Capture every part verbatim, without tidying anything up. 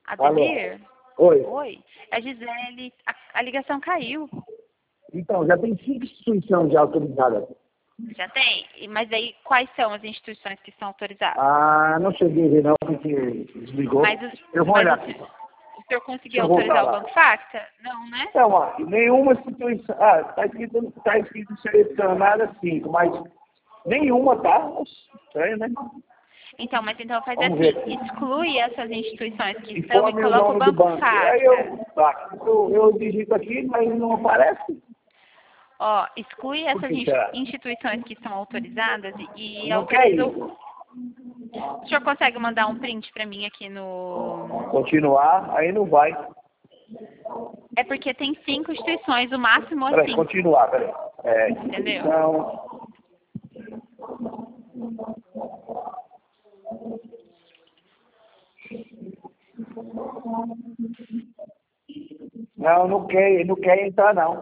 Alô? Ademir? Oi. Oi. É Gisele. A, a ligação caiu. Então, já tem cinco instituições já autorizadas. Já tem? E- Mas aí, quais são as instituições que são autorizadas? Ah, não cheguei a ver não, porque desligou. Mas, os, Eu vou mas olhar o, aqui. o senhor conseguiu Eu vou autorizar o falar. Banco Facta? Não, né? Não, ó, nenhuma instituição... Ah, tá escrito, tá escrito selecionada cinco, mas nenhuma tá. Estranho, né? Então, mas então faz Vamos ver assim, aqui. exclui essas instituições que estão e Informe o coloca o nome do Banco banco. Aí Facta. eu, tá, eu, eu digito aqui, mas não aparece. Ó, exclui Por essas que ins- será? instituições que são autorizadas e, e Não quer autoriza ir. o... O senhor consegue mandar um print para mim aqui no... Continuar, aí não vai. É porque tem cinco instituições, o máximo é Peraí, cinco, continuar, peraí. É, entendeu? então, não, não quer, não quer entrar não.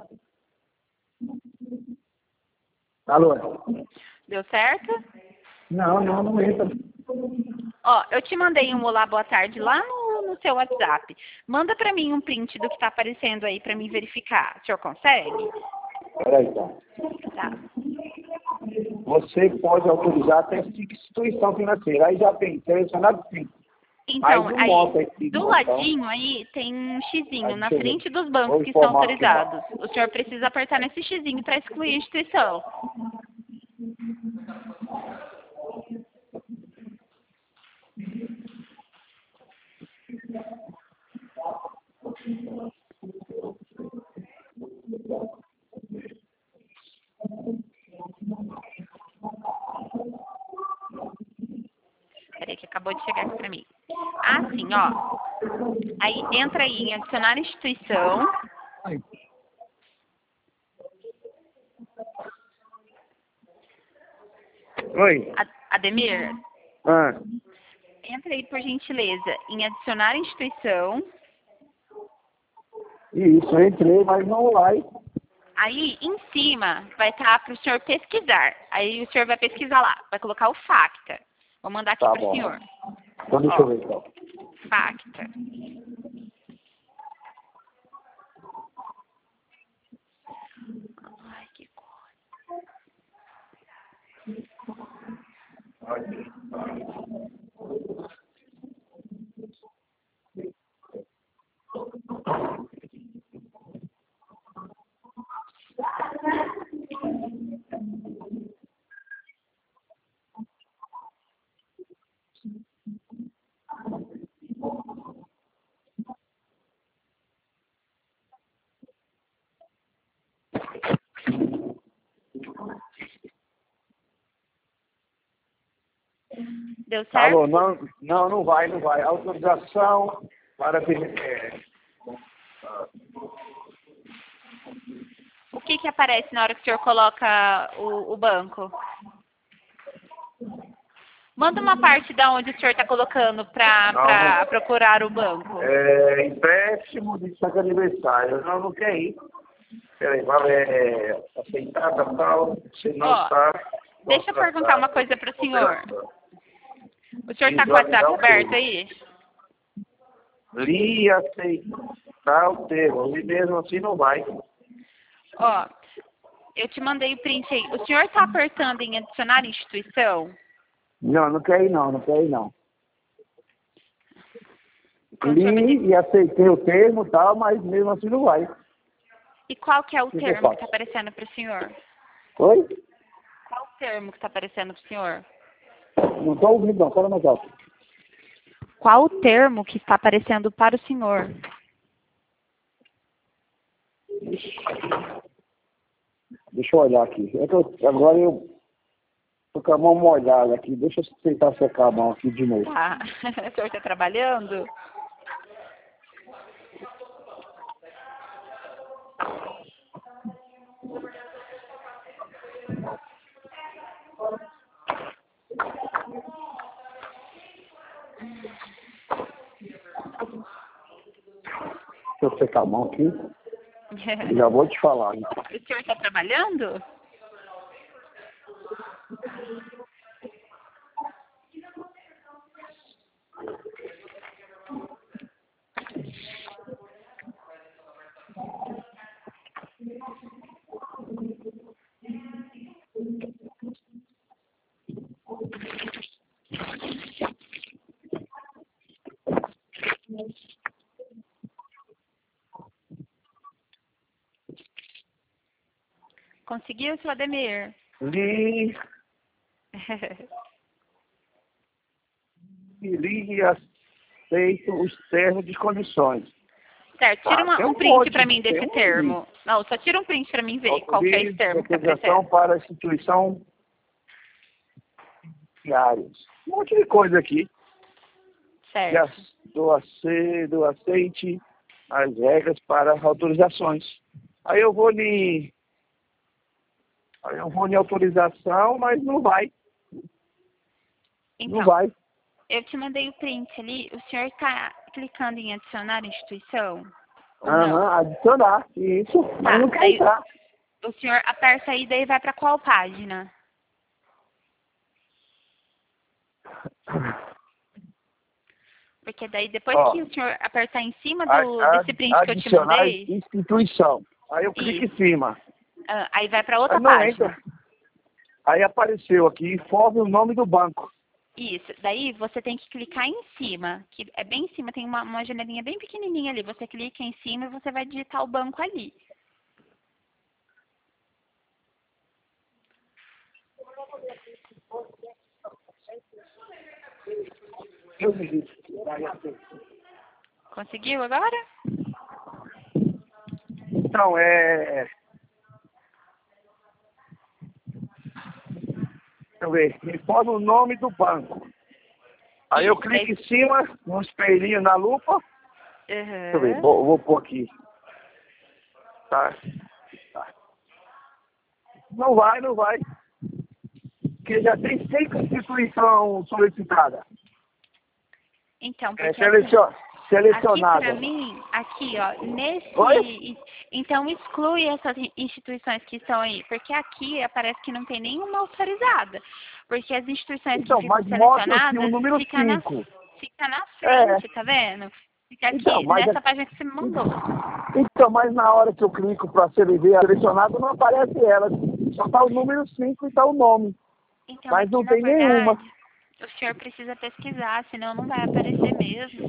Alô? Deu certo? Não, não, não entra. Ó, eu te mandei um olá, boa tarde lá no, no seu WhatsApp. Manda para mim um print do que está aparecendo aí para mim verificar. O senhor consegue? Peraí, tá. Tá. Você pode autorizar até cinco instituição financeira. Aí já tem selecionado cinco. Mas Então, não aí, mostra aqui. do ladinho aí, tem um xizinho Aí, na deixa eu ver. frente dos bancos Vou que são informar aqui, autorizados. ó. O senhor precisa apertar nesse xizinho para excluir a instituição. Peraí que acabou de chegar aqui para mim. Ah, sim, ó. Aí, entra aí em adicionar instituição. Oi. A- Ademir, Ah, entra aí, por gentileza, em adicionar instituição. isso, eu entrei, mas não vai. Aí, em cima, vai estar para o senhor pesquisar. Aí, o senhor vai pesquisar lá. Vai colocar o Facta. Vou mandar aqui Tá para o bom. senhor. Então deixa Ó. eu ver então. Facta. Ai, que coisa. Deu certo? Alô, não, não, não vai, não vai. Autorização para... É, O que que aparece na hora que o senhor coloca o, o banco? Manda uma parte da onde o senhor está colocando para procurar o banco. é, empréstimo de saque aniversário. Não, não quer ir. Peraí, vale, é, aceitar, tal, tal. Se não Ó, está... deixa eu perguntar uma coisa para o senhor. O senhor está com o WhatsApp aberto aí? Li e aceitar o termo. E mesmo assim não vai. Ó, eu te mandei o print aí. O senhor está apertando em adicionar instituição? Não, não quer ir não, não quer ir não. Quando o senhor vai ter- Li e aceitei o termo e tal, mas mesmo assim não vai. E qual que é o que que eu termo que faço? está aparecendo para o senhor? Oi? Qual o termo que está aparecendo para o senhor? Não estou ouvindo não, fala mais alto. Qual o termo que está aparecendo para o senhor? Deixa eu olhar aqui. É que eu, agora eu tô com a mão molhada aqui. Deixa eu tentar secar a mão aqui de novo. Tá. O senhor está trabalhando? Deixa eu secar a mão aqui. Já vou te falar. Hein? O senhor está trabalhando? Conseguiu, seu Ademir? Li, li e aceito os termos e condições. Certo, tira Ah, uma, tem um um print monte, pra mim tem desse um termo. Não, só tira um print pra mim ver qual que é esse termo que tá autorização aparecendo. para a instituição diários. Um monte de coisa aqui. Que Certo. as- do, ace, do aceite as regras para autorizações. Aí eu vou em aí eu vou em autorização, mas não vai. Então, Não vai. eu te mandei o print ali. O senhor tá clicando em adicionar instituição? Ou Aham, não? adicionar. Isso, mas Tá, não quer daí entrar. o senhor aperta aí, daí vai pra qual página? Porque daí depois Ó, que o senhor apertar em cima a- do, a- desse print que eu te adicionar mandei, instituição. Aí eu clico isso, em cima. ah, aí vai pra outra Aí não página. entra. Aí apareceu aqui, informe o nome do banco. Isso, daí você tem que clicar em cima, que é bem em cima, tem uma, uma janelinha bem pequenininha ali. Você clica em cima e você vai digitar o banco ali. Eu digito. Conseguiu agora? Então, é... Deixa eu ver. Informe o nome do banco. Aí eu Isso, clico daí- em cima, no espelhinho na lupa. Deixa eu ver, Uhum. vou, vou pôr aqui. Tá. Tá. Não vai, não vai. Porque já tem seis instituição solicitada. Então, É porque assim, selecion, aqui selecionada. pra mim, aqui ó, nesse, Oi? então exclui essas instituições que estão aí, porque aqui aparece que não tem nenhuma autorizada, porque as instituições Então, que ficam mas mostra aqui o selecionadas número fica na, cinco. fica na É. frente, tá vendo? Fica aqui, Então, mas nessa é- página que você me mandou. Então, mas na hora que eu clico para ver a selecionada, não aparece ela. Só tá o número cinco e tá o nome. Então, Mas aqui, não na tem nenhuma. verdade, o senhor precisa pesquisar, senão não vai aparecer mesmo.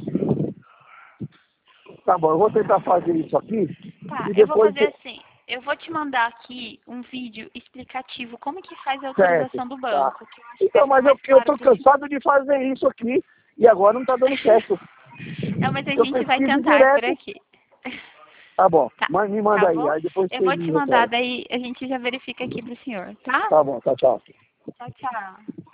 Tá bom, eu vou tentar fazer isso aqui. Tá, E eu vou depois... fazer assim. Eu vou te mandar aqui um vídeo explicativo como que faz a Certo. autorização do Tá. banco. Que eu acho que Então, vai mas ficar eu, mais eu claro tô pro senhor. cansado de fazer isso aqui. E agora não tá dando certo. Não, mas a Eu gente vai pesquiso tentar por direto. aqui. Tá bom, Tá, mas me manda tá aí. bom? Aí depois Eu você vou me te mandar, retorna. daí a gente já verifica aqui pro senhor, tá? Tá bom, tchau, tchau. Tchau, tchau.